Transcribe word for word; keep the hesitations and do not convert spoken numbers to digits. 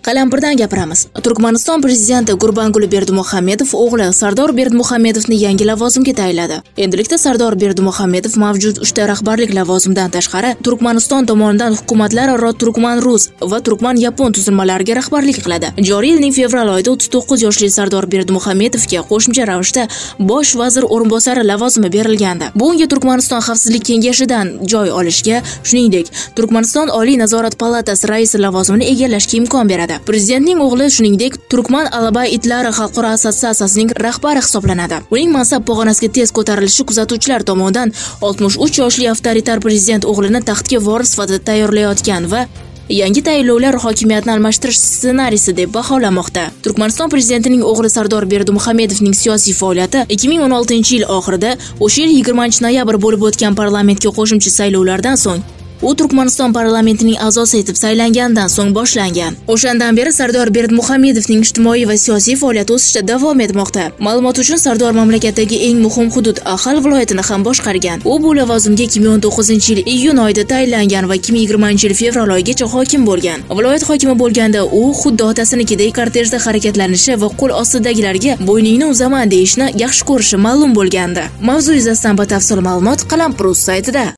Qalampirdan gapiramiz. Turkmaniston prezidenti Gurbanguli Berdimuhamedov o'g'li Sardor Berdimuhamedovni yangi lavozimga tayinladi. Endilikda Sardor Berdimuhamedov mavjud uchta rahbarlik lavozimidan tashqari Turkmaniston tomonidan hukumatlararo turkman-rus va turkman-yapon tuzilmalariga rahbarlik qiladi. Joriy yilning fevral oyida o'ttiz to'qqiz yoshli Sardor Berdimuhamedovga qo'shimcha ravishda bosh vazir o'rinbosari lavozimi berilgandi. Bu unga Turkmaniston xavfsizlik kengashidan joy olishga, shuningdek, Turkmaniston Oliy nazorat palatasi raisi lavozimini egallashga imkon beradi. Prezidentning o'g'li shuningdek Turkman Alabay itlari xalqaro assotsiatsiyasining rahbari hisoblanadi. Uning mansab pog'onasiga tez ko'tarilishi kuzatuvchilar tomonidan oltmish uch yoshli avtoritar prezident o'g'lini taxtga voris sifatida tayyorlayotgan va yangi tayinlovlar hokimiyatni almashtirish ssenariysi deb baholanmoqda. Turkmaniston prezidentining o'g'li Sardor Berdimuhamedovning siyosiy faoliyati ikki ming o'n oltinchi yil oxirida o'sha yil yigirmanchi noyabr bo'lib o'tgan parlamentga qo'shimcha saylovlardan so'ng u Turkmaniston parlamentining a'zosi etib saylangandan so'ng boshlangan. O'shandan beri Sardor Berdimuhamedovning ijtimoiy va siyosiy faoliyati o'sishda davom etmoqda. Ma'lumot uchun Sardor mamlakatdagi eng muhim hudud Axal viloyatini ham boshqargan. U bu lavozimga ikki ming o'n to'qqizinchi yil iyun oyida tayinlangan va ikki ming yigirmanchi yil fevral oyigacha hokim bo'lgan. Viloyat hokimi bo'lganda u xuddi otasinikidek kortejda harakatlanishi va qo'l ostidagilarga bo'yningni uzaman deyishni yaxshi ko'rishi ma'lum bo'lgandi. Mavzu yuzasidan batafsil ma'lumot Qalampir.uz saytida.